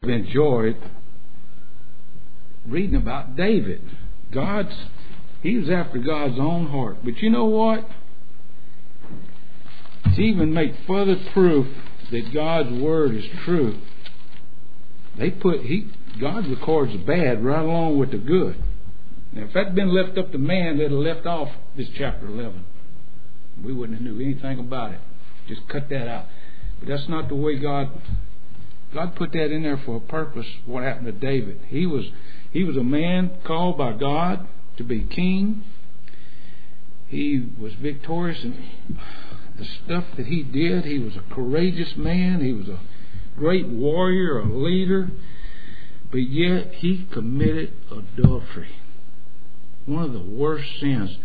enjoyed reading about David. He was after God's own heart. But you know what? To even make further proof that God's word is true, God records the bad right along with the good. Now, if that had been left up to man, they'd have left off this chapter 11. We wouldn't have knew anything about it. Just cut that out. But that's not the way God put that in there for a purpose. What happened to David? He was a man called by God to be king. He was victorious in the stuff that he did. He was a courageous man. He was a great warrior, a leader. But yet he committed adultery. One of the worst sins.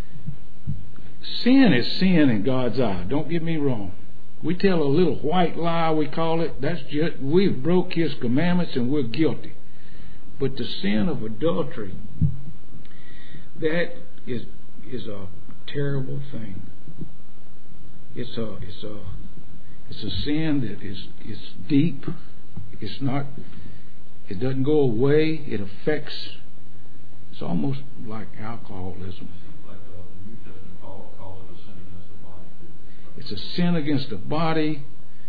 Sin is sin in God's eye. Don't get me wrong. We tell a little white lie, we call it. That's just, we've broke His commandments and we're guilty. But the sin of adultery, that is a terrible thing. It's a sin that is deep. It doesn't go away. It affects. It's almost like alcoholism. It's a sin against the body.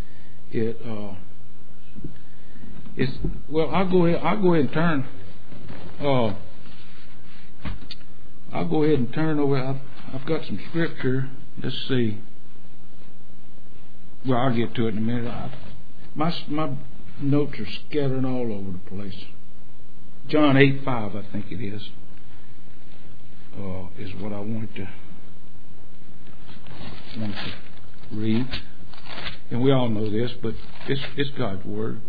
I'll go ahead and turn. I'll go ahead and turn over. I've got some scripture. Let's see. Well, I'll get to it in a minute. My notes are scattered all over the place. John 8:5, I think it is what I wanted to read. And we all know this, but it's God's word.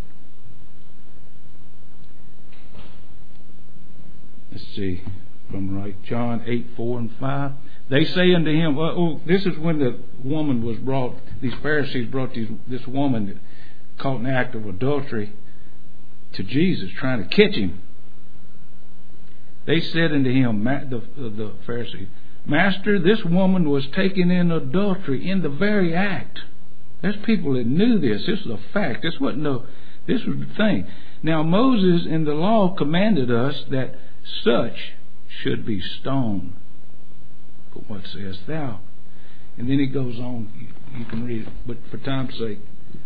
Let's see if I'm right. John 8:4 and 5. They say unto him, this is when the woman was brought, these Pharisees brought this woman that caught in the act of adultery to Jesus, trying to catch him. They said unto him, the Pharisees, Master, this woman was taken in adultery in the very act. There's people that knew this. This was a fact. This was the thing. Now Moses in the law commanded us that such should be stoned. But what sayest thou? And then it goes on. You can read it, but for time's sake.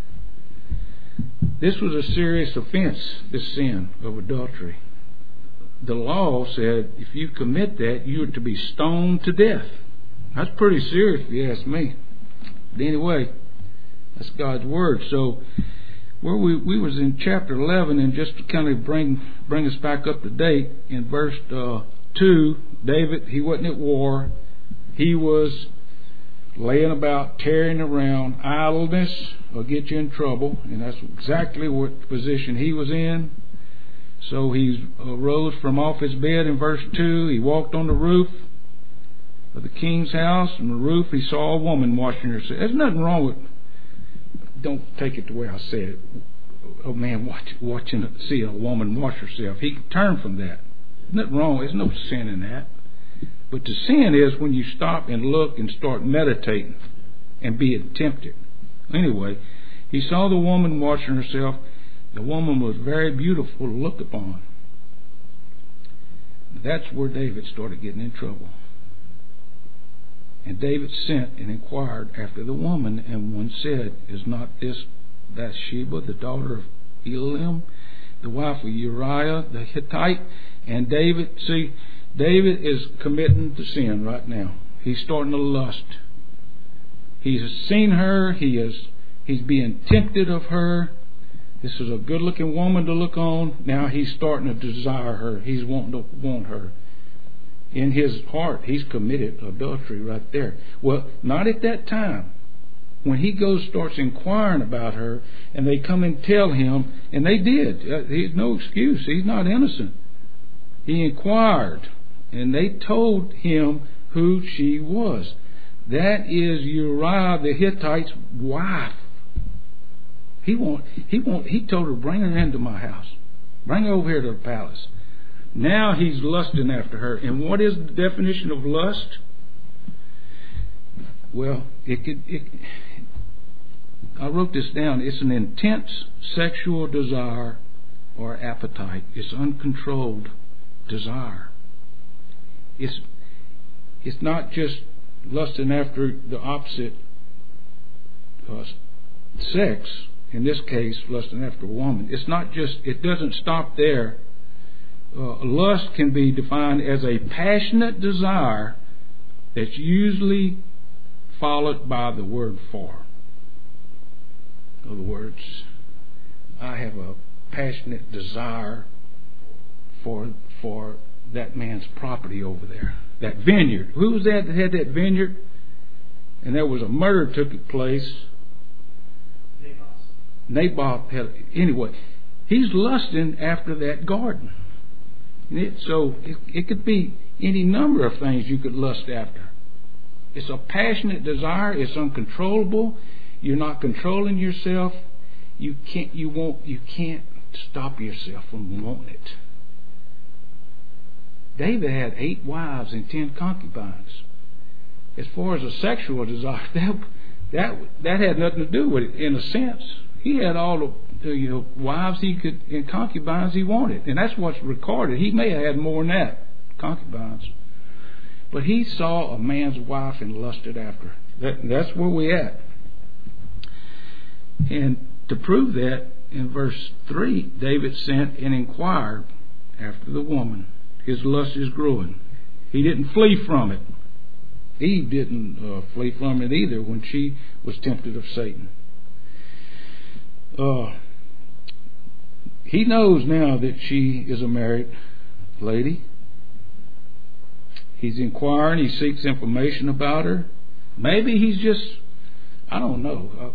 This was a serious offense, this sin of adultery. The law said if you commit that, you are to be stoned to death. That's pretty serious if you ask me. But anyway, that's God's word. So where we was in chapter 11, and just to kind of bring us back up to date, in verse 2, David, he wasn't at war. He was laying about, tearing around. Idleness will get you in trouble, and that's exactly what position he was in. So he arose from off his bed in verse 2. He walked on the roof of the king's house. On the roof he saw a woman washing herself. There's nothing wrong with, don't take it the way I said it. Oh man, see a woman wash herself. He turned from that. There's nothing wrong. There's no sin in that. But the sin is when you stop and look and start meditating and being tempted. Anyway, he saw the woman washing herself. The woman was very beautiful to look upon. That's where David started getting in trouble. And David sent and inquired after the woman, and one said, Is not this Bathsheba, the daughter of Eliam, the wife of Uriah the Hittite? And David is committing to sin right now. He's starting to lust. He's seen her. He's being tempted of her. This is a good-looking woman to look on. Now he's starting to desire her. He's wanting to want her. In his heart, he's committed adultery right there. Well, not at that time. When he starts inquiring about her, and they come and tell him, and they did. He's no excuse. He's not innocent. He inquired, and they told him who she was. That is Uriah the Hittite's wife. He told her, bring her into my house. Bring her over here to the palace. Now he's lusting after her. And what is the definition of lust? Well, I wrote this down. It's an intense sexual desire or appetite. It's uncontrolled desire. It's not just lusting after the opposite sex. In this case, lusting after a woman. It's not just. It doesn't stop there. Lust can be defined as a passionate desire that's usually followed by the word for. In other words, I have a passionate desire for that man's property over there. That vineyard. Who was that had that vineyard? And there was a murder took place. Naboth had, anyway, he's lusting after that garden. So it could be any number of things you could lust after. It's a passionate desire. It's uncontrollable. You're not controlling yourself. You can't stop yourself from wanting it. David had 8 wives and 10 concubines. As far as a sexual desire, that had nothing to do with it. In a sense, he had all the wives he could and concubines he wanted, and that's what's recorded. He may have had more than that, concubines, but he saw a man's wife and lusted after. That's where we at. And to prove that, in verse 3, David sent and inquired after the woman. His lust is growing. He didn't flee from it. Eve didn't flee from it either when she was tempted of Satan. He knows now that she is a married lady. He's inquiring. He seeks information about her. Maybe he's just, I don't know.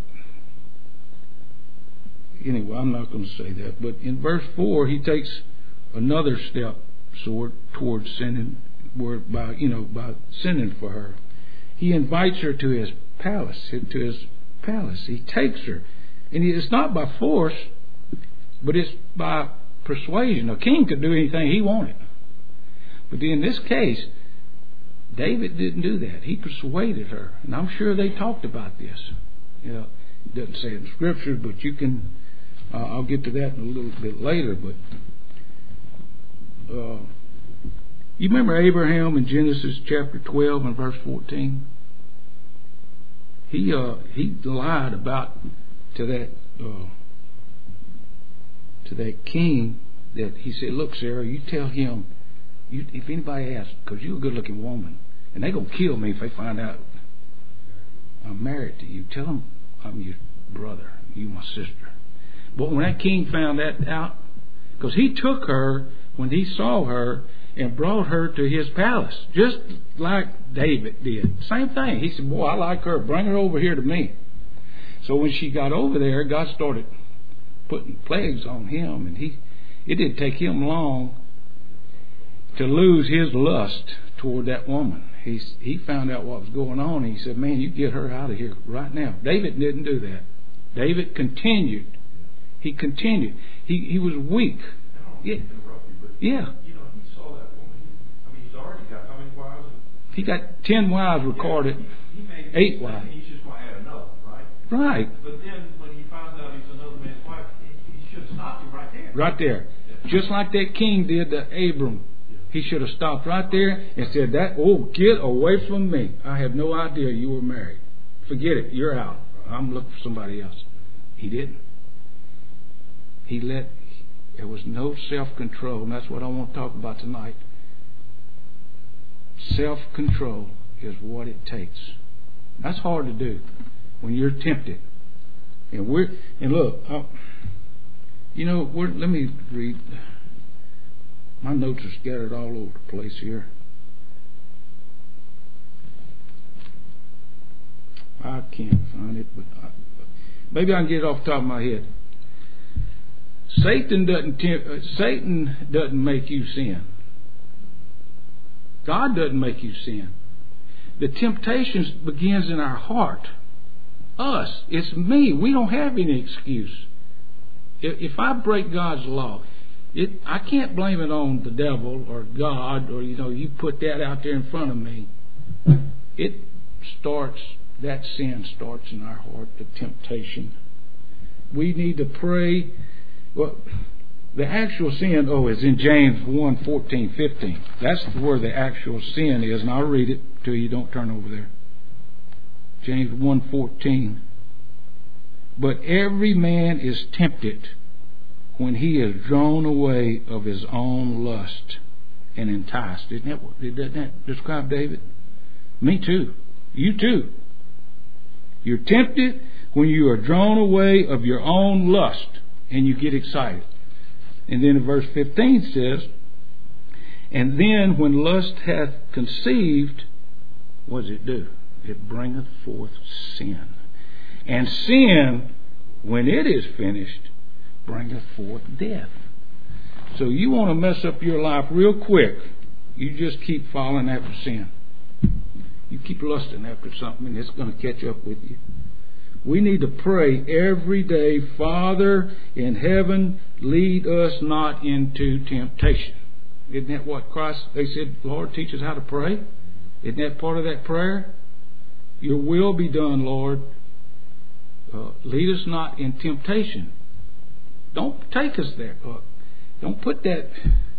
Anyway, I'm not going to say that. But in verse 4, he takes another step towards sinning, by sinning for her. He invites her to his palace. He takes her, and it's not by force, but it's by persuasion. A king could do anything he wanted, but in this case, David didn't do that. He persuaded her, and I'm sure they talked about this. It doesn't say it in Scripture, but you can. I'll get to that in a little bit later. But you remember Abraham in Genesis chapter 12 and verse 14? He lied to that king that he said, "Look, Sarah, you tell him, if anybody asks, because you're a good-looking woman, and they're gonna kill me if they find out I'm married to you. Tell them I'm your brother, you my sister." But when that king found that out, because he took her when he saw her and brought her to his palace, just like David did. Same thing. He said, "Boy, I like her. Bring her over here to me." So when she got over there, God started putting plagues on him, and it didn't take him long to lose his lust toward that woman. He found out what was going on, and he said, "Man, you get her out of here right now." David didn't do that. David continued. He continued. He was weak. Yeah. Yeah. He saw that woman. He's already got how many wives? He got 10 wives recorded. He made 8 wives. He's just going to add another, right? Right. But then when he finds out he's another man's wife, he should have stopped him right there. Right there. Yeah. Just like that king did to Abram. Yeah. He should have stopped right there and said, "Get away from me. I have no idea you were married. Forget it. You're out. I'm looking for somebody else." He didn't. There was no self-control, and that's what I want to talk about tonight. Self-control is what it takes. That's hard to do when you're tempted. And look, let me read. My notes are scattered all over the place here. I can't find it, but maybe I can get it off the top of my head. Satan doesn't make you sin. God doesn't make you sin. The temptation begins in our heart. Us. It's me. We don't have any excuse. If I break God's law, I can't blame it on the devil or God, or you put that out there in front of me. That sin starts in our heart, the temptation. We need to pray. Well, The actual sin, is in James 1:14-15. That's where the actual sin is, and I'll read it to you. Don't turn over there. James 1:14. But every man is tempted when he is drawn away of his own lust and enticed. Doesn't that describe David? Me too. You too. You're tempted when you are drawn away of your own lust and you get excited. And then in verse 15 says, and then when lust hath conceived, what does it do? It bringeth forth sin. And sin, when it is finished, bringeth forth death. So you want to mess up your life real quick, you just keep following after sin. You keep lusting after something and it's going to catch up with you. We need to pray every day, Father in heaven, lead us not into temptation. Isn't that what Christ, they said, Lord, teach us how to pray? Isn't that part of that prayer? Your will be done, Lord. Lead us not in temptation. Don't take us there. Don't put that,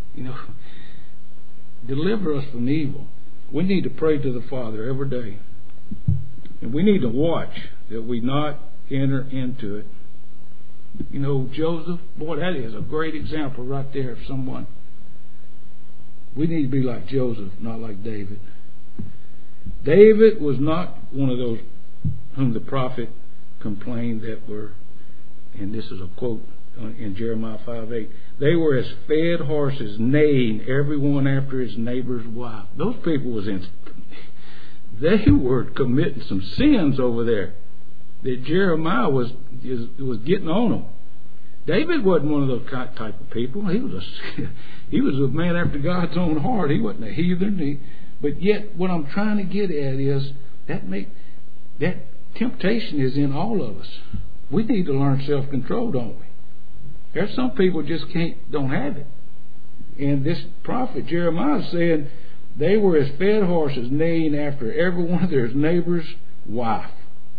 deliver us from evil. We need to pray to the Father every day. And we need to watch that we not enter into it. Joseph, boy, that is a great example right there of someone. We need to be like Joseph, not like David. David was not one of those whom the prophet complained that were, and this is a quote in Jeremiah 5:8, they were as fed horses, neighing everyone after his neighbor's wife. Those people they were committing some sins over there that Jeremiah was getting on them. David wasn't one of those type of people. He was a man after God's own heart. He wasn't a heathen. But yet, what I'm trying to get at is that temptation is in all of us. We need to learn self-control, don't we? There's some people just don't have it. And this prophet Jeremiah is saying they were as fed horses, neighing after every one of their neighbor's wife.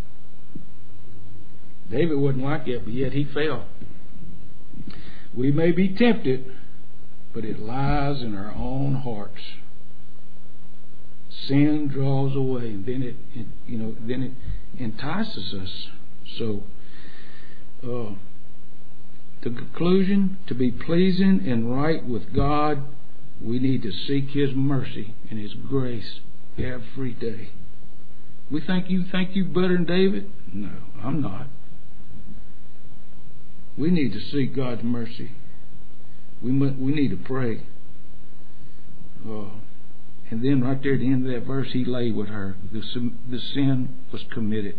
David wasn't like that, but yet he fell. We may be tempted, but it lies in our own hearts. Sin draws away, and then it entices us. So, the conclusion: to be pleasing and right with God, we need to seek His mercy and His grace every day. We think you better than David? No, I'm not. We need to seek God's mercy. We need to pray. And then right there at the end of that verse, he lay with her. The sin was committed.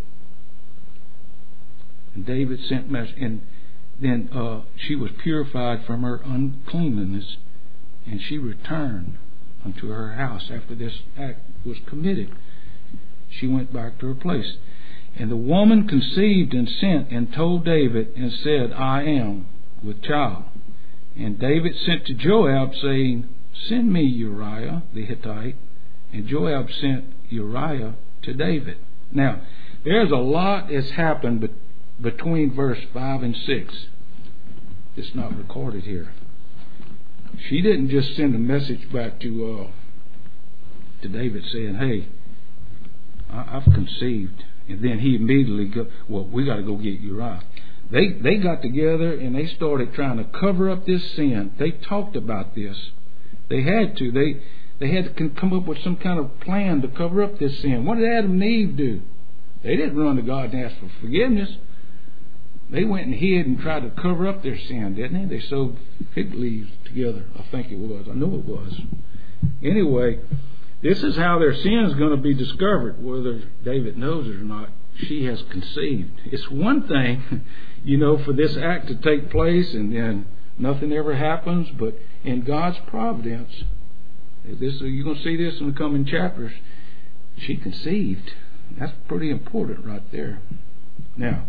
And David sent message, and then she was purified from her uncleanness, and she returned unto her house after this act was committed. She went back to her place. And the woman conceived and sent and told David and said, I am with child. And David sent to Joab, saying, send me Uriah the Hittite. And Joab sent Uriah to David. Now, there's a lot that's happened between verse 5 and 6. It's not recorded here. She didn't just send a message back to David saying, hey, I've conceived. And then he immediately we got to go get Uriah. They got together and they started trying to cover up this sin. They talked about this. They had to. They had to come up with some kind of plan to cover up this sin. What did Adam and Eve do? They didn't run to God and ask for forgiveness. They went and hid and tried to cover up their sin, didn't they? They sewed fig leaves together. I think it was. I know it was. Anyway, this is how their sin is going to be discovered, whether David knows it or not. She has conceived. It's one thing, for this act to take place and then nothing ever happens, but in God's providence, you're going to see this in the coming chapters, she conceived. That's pretty important right there. Now,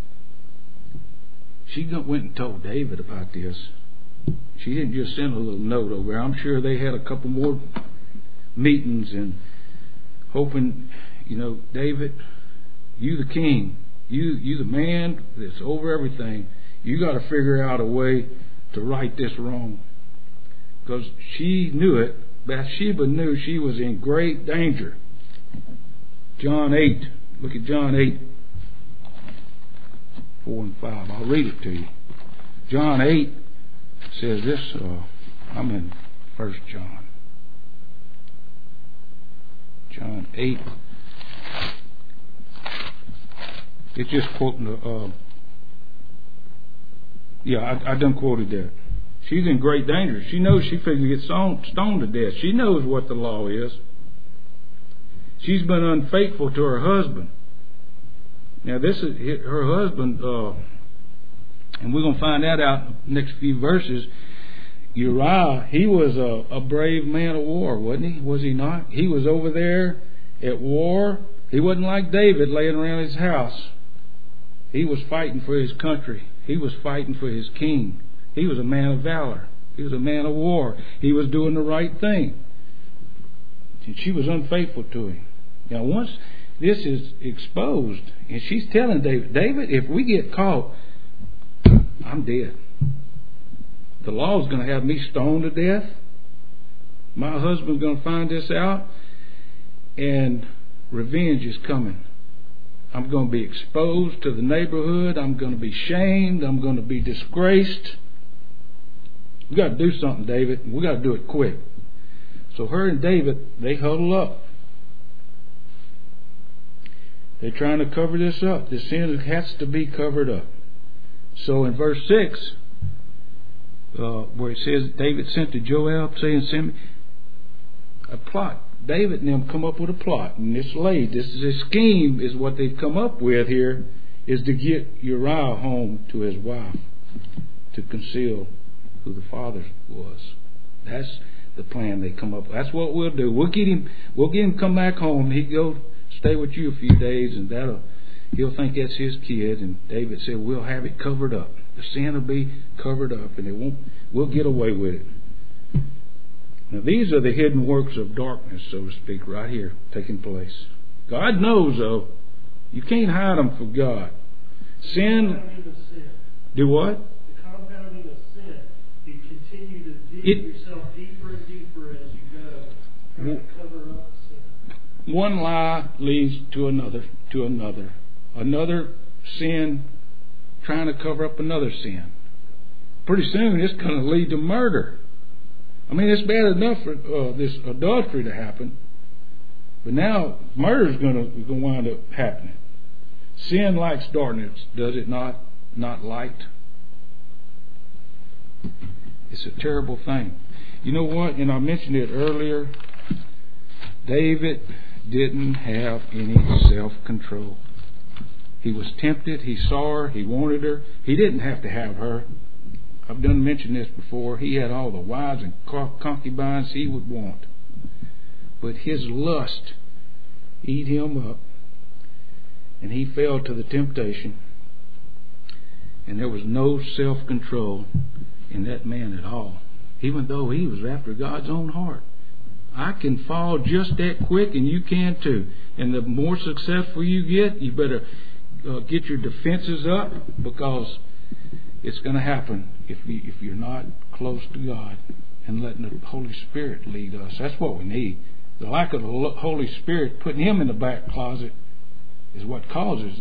she went and told David about this. She didn't just send a little note over there. I'm sure they had a couple more meetings and hoping, David, you the king, you the man that's over everything, you got to figure out a way to right this wrong. Because she knew it. Bathsheba knew she was in great danger. John 8. Look at John 8, 4 and 5. I'll read it to you. John 8 says this. I'm in 1 John. John 8. It's just quoting the... I done quoted that. She's in great danger. She knows she figures to get stoned to death. She knows what the law is. She's been unfaithful to her husband. Now this is her husband, and we're going to find that out in the next few verses. Uriah, he was a brave man of war, wasn't he? Was he not? He was over there at war. He wasn't like David laying around his house. He was fighting for his country. He was fighting for his king. He was a man of valor. He was a man of war. He was doing the right thing. And she was unfaithful to him. Now once this is exposed, and she's telling David, if we get caught, I'm dead. The law's going to have me stoned to death. My husband's going to find this out, and revenge is coming. I'm going to be exposed to the neighborhood. I'm going to be shamed. I'm going to be disgraced. We got to do something, David. We got to do it quick. So her and David, they huddle up. They're trying to cover this up. The sin has to be covered up. So in verse 6, where it says David sent to Joab saying, send me a plot. David and them come up with a plot, and this is a scheme, is what they've come up with here, is to get Uriah home to his wife, to conceal who the father was. That's the plan they come up with. That's what we'll do. We'll get him come back home. He'll go stay with you a few days, and he'll think that's his kid. And David said, we'll have it covered up. The sin will be covered up, and we'll get away with it. Now these are the hidden works of darkness, so to speak, right here taking place. God knows, though. You can't hide them from God. Sin. Do what? The compounding of sin. You continue to dig yourself deeper and deeper as you go, trying to cover up sin. One lie leads to another, Another sin trying to cover up another sin. Pretty soon it's going to lead to murder. I mean, it's bad enough for this adultery to happen, but now murder is going to wind up happening. Sin likes darkness, does it not? Not light. It's a terrible thing. You know what? And I mentioned it earlier. David didn't have any self-control. He was tempted. He saw her. He wanted her. He didn't have to have her. I've done mentioned this before. He had all the wives and concubines he would want. But his lust ate him up, and he fell to the temptation. And there was no self-control in that man at all, even though he was after God's own heart. I can fall just that quick, and you can too. And the more successful you get, you better get your defenses up, because it's going to happen if you're not close to God and letting the Holy Spirit lead us. That's what we need. The lack of the Holy Spirit, putting Him in the back closet, is what causes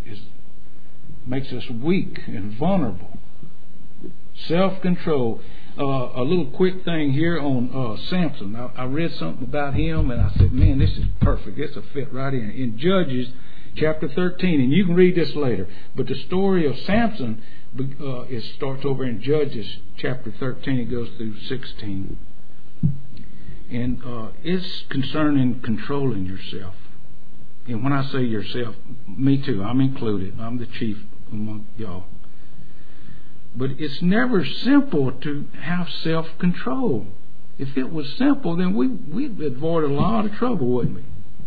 makes us weak and vulnerable. Self-control. A little quick thing here on Samson. I read something about him, and I said, man, this is perfect. This will fit right in Judges chapter 13, and you can read this later. But the story of Samson, it starts over in Judges chapter 13. It goes through 16. And it's concerning controlling yourself. And when I say yourself, me too, I'm included. I'm the chief among y'all. But it's never simple to have self-control. If it was simple, then we'd avoid a lot of trouble, wouldn't we?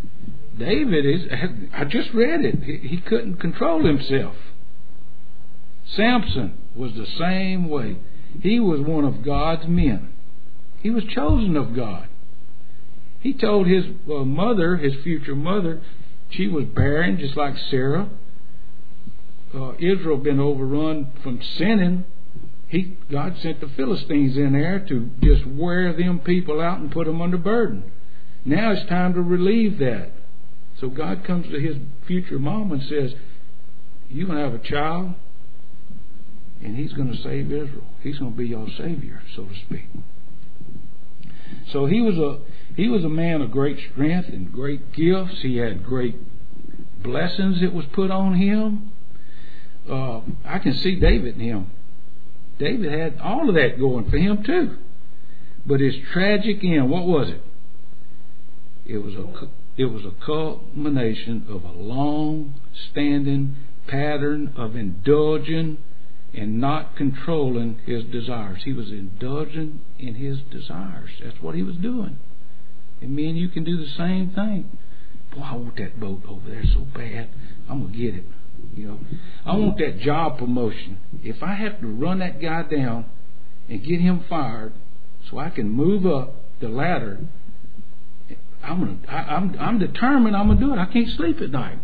David I just read it. He couldn't control himself. Samson was the same way. He was one of God's men. He was chosen of God. He told his mother, his future mother, she was barren, just like Sarah. Israel had been overrun from sinning, God sent the Philistines in there to just wear them people out and put them under burden. Now it's time to relieve that. So God comes to his future mom and says, you're going to have a child, and he's going to save Israel. He's going to be your savior, so to speak. So he was a man of great strength and great gifts. He had great blessings that was put on him. I can see David in him. David had all of that going for him too. But his tragic end, what was it? It was a culmination of a long-standing pattern of indulging and not controlling his desires. He was indulging in his desires. That's what he was doing. And me and you can do the same thing. Boy, I want that boat over there so bad. I'm going to get it. I want that job promotion. If I have to run that guy down and get him fired so I can move up the ladder, I'm determined I'm going to do it. I can't sleep at night.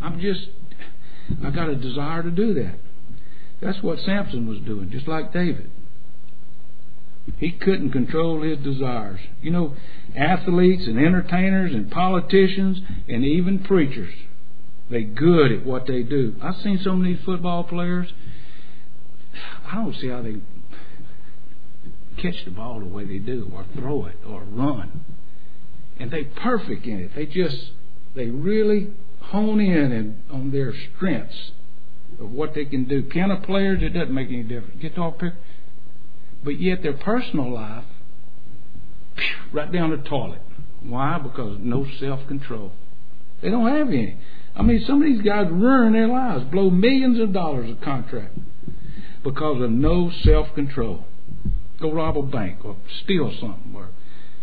I got a desire to do that. That's what Samson was doing, just like David. He couldn't control his desires. Athletes and entertainers and politicians and even preachers, they're good at what they do. I've seen some of these football players. I don't see how they catch the ball the way they do, or throw it, or run. And they're perfect in it. They really hone in on their strengths of what they can do. Piano players, it doesn't make any difference. Guitar picker. But yet their personal life, right down the toilet. Why? Because no self-control. They don't have any. Some of these guys ruin their lives, blow millions of dollars of contract because of no self-control. Go rob a bank or steal something or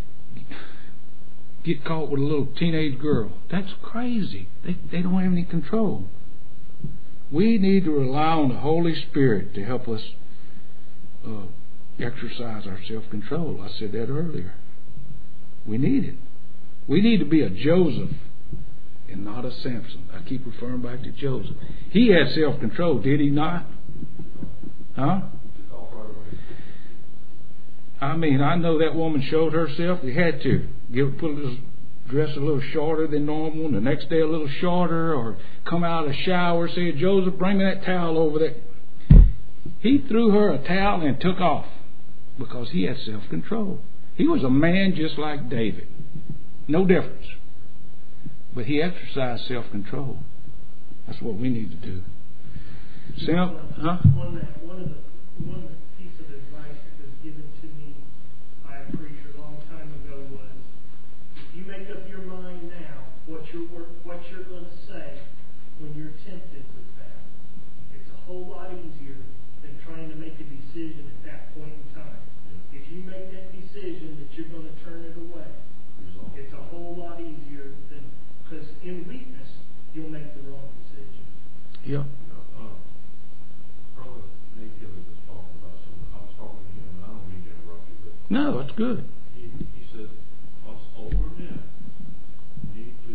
get caught with a little teenage girl. That's crazy. They don't have any control. We need to rely on the Holy Spirit to help us exercise our self-control. I said that earlier. We need it. We need to be a Joseph and not a Samson. I keep referring back to Joseph. He had self-control, did he not? Huh? I know that woman showed herself. He had to put his dress a little shorter than normal, and the next day a little shorter, or come out of the shower, say, Joseph, bring me that towel over there. He threw her a towel and took off because he had self-control. He was a man just like David. No difference. But he exercised self-control. That's what we need to do. One piece of advice that was given to me by a preacher a long time ago was, if you make up your mind now what you're going to say when you're tempted with that, it's a whole lot easier than trying to make a decision at that point in time. If you make that decision that you're going to turn it away, it's a whole lot easier than, because in weakness you'll make the wrong decision. Yeah. Brother Mayfield was talking about something. I was talking to him, and I don't mean to interrupt you, but no, that's good. He said us older men need to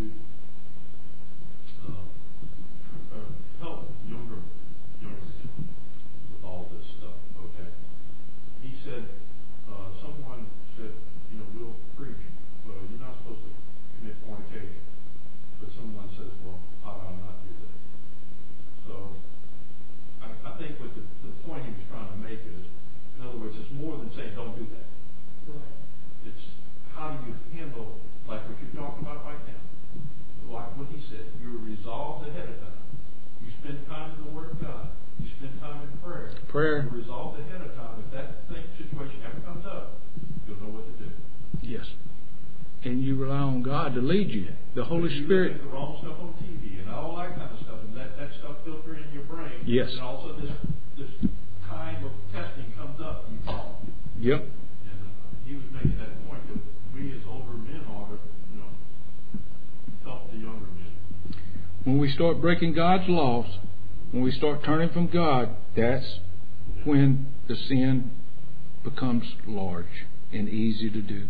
help younger men with all this stuff. Okay. He said someone said, we'll preach, but you're not supposed to commit fornication. But someone says, well, how do I not do that? So I think what the point he was trying to make is, in other words, it's more than saying don't do that. Right. It's how do you handle, like what you're talking about right now. Like what he said, you're resolved ahead of time. You spend time in the Word of God. You spend time in prayer. You're resolved ahead of time. If that situation ever comes up, you'll know what to do. Yes. And you rely on God to lead you. The Holy Spirit. You look at the wrong stuff on TV and all that kind of stuff, and let that stuff filter in your brain. Yes. And also this kind of testing comes up. You fall. Yep. And he was making that point that we as older men ought to, help the younger men. When we start breaking God's laws, when we start turning from God, that's when the sin becomes large and easy to do.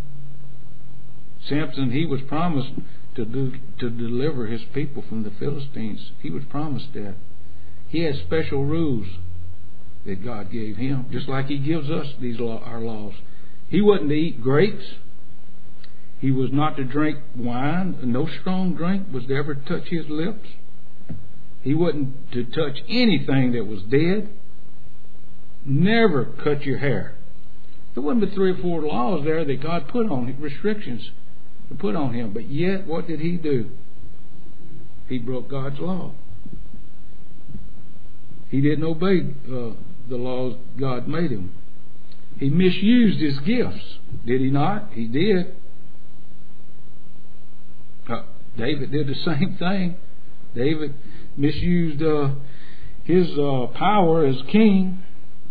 Samson, he was promised to deliver his people from the Philistines. He was promised that. He had special rules that God gave him, just like He gives us our laws. He wasn't to eat grapes. He was not to drink wine. No strong drink was to ever touch his lips. He wasn't to touch anything that was dead. Never cut your hair. There wasn't but 3 or 4 laws there that God put on him, restrictions to put on him. But yet, what did he do? He broke God's law. He didn't obey the laws God made him. He misused his gifts. Did he not? He did. David did the same thing. David misused his power as king.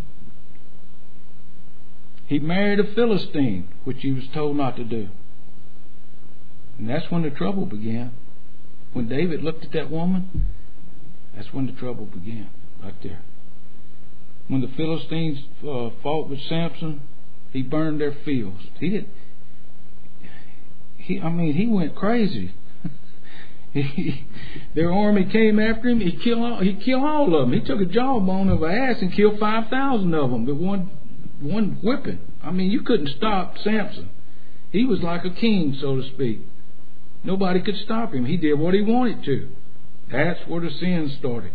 He married a Philistine, which he was told not to do. And that's when the trouble began. When David looked at that woman, that's when the trouble began, right there. When the Philistines fought with Samson, he burned their fields. He went crazy. Their army came after him. He killed all of them. He took a jawbone of an ass and killed 5,000 of them with one whipping. You couldn't stop Samson. He was like a king, so to speak. Nobody could stop him. He did what he wanted to. That's where the sin started.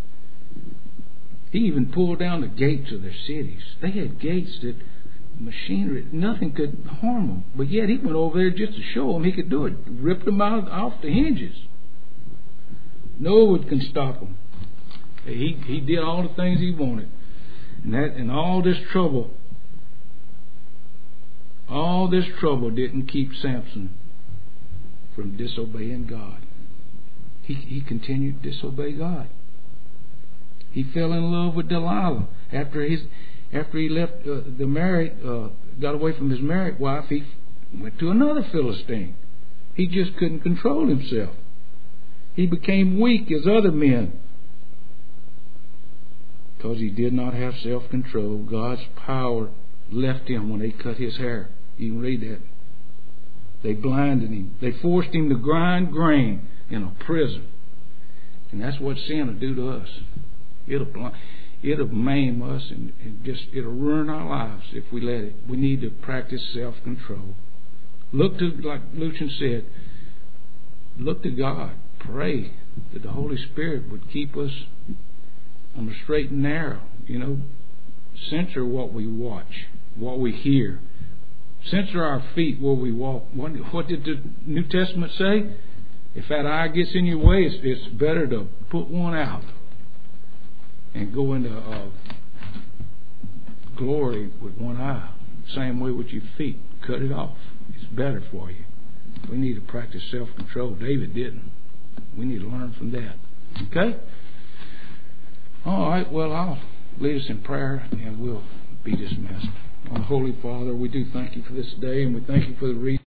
He even pulled down the gates of their cities. They had gates that machinery, nothing could harm them. But yet he went over there just to show them he could do it. Ripped them off the hinges. No one can stop him. He did all the things he wanted. And all this trouble didn't keep Samson from disobeying God. He continued to disobey God. He fell in love with Delilah after he left got away from his married wife. He went to another Philistine. He just couldn't control himself. He became weak as other men because he did not have self-control. God's power left him when they cut his hair. You can read that. They blinded him. They forced him to grind grain in a prison. And that's what sin will do to us. It'll maim us and it'll ruin our lives if we let it. We need to practice self-control. Look to, like Lucian said, look to God. Pray that the Holy Spirit would keep us on the straight and narrow. Censor what we watch, what we hear. Censor our feet where we walk. What did the New Testament say? If that eye gets in your way, it's better to put one out and go into glory with one eye. Same way with your feet. Cut it off. It's better for you. We need to practice self-control. David didn't. We need to learn from that. Okay? All right. Well, I'll lead us in prayer and we'll be dismissed. Our Holy Father, we do thank you for this day, and we thank you for the reading.